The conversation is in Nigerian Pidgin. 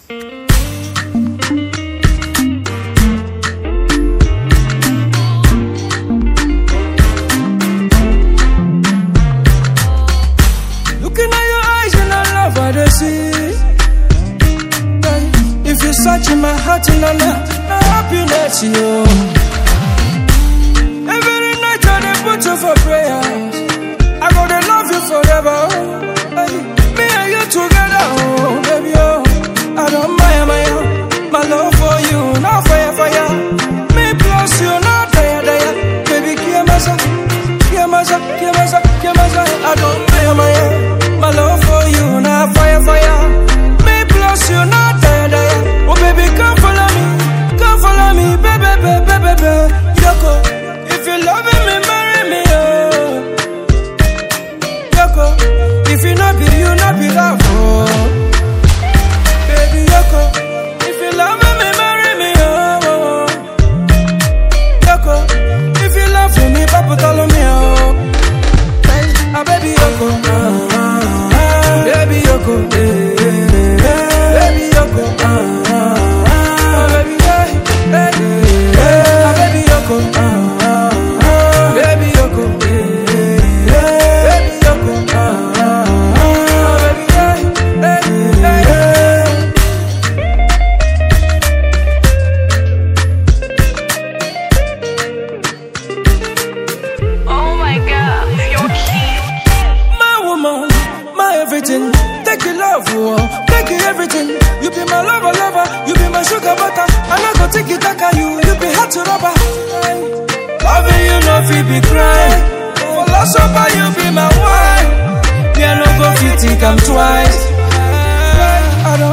Looking at your eyes and I love what I see. If you search in my heart and I love happiness, you. Every night I dey put you for prayers. I gotta love you forever. Me and you together, oh baby, oh. I don't mind my love for you, not fire. Me plus you, not daya. Baby, give me some. I don't mind my love for you, not fire. Me plus you, not daya. Oh baby, come follow me, baby. Yoko, if you loving me, marry me, oh. Yoko, if you not be you, not be love, oh. Baby, Yoko, if you loving me, marry me, oh. Yoko, if you love me, Papa tell me, oh. Baby Yoko, baby Yoko, baby Yoko, baby, baby Yoko, baby Yoko, baby Oh my God, you're cute. my woman, my everything. Take your love, oh, take your everything. You be my lover, you be my sugar butter. I'm not gonna take it back at you be hot to rubber. Loving you, no feel be crying. For last supper, you be my wine. Me, I no go fit think I'm twice. I don't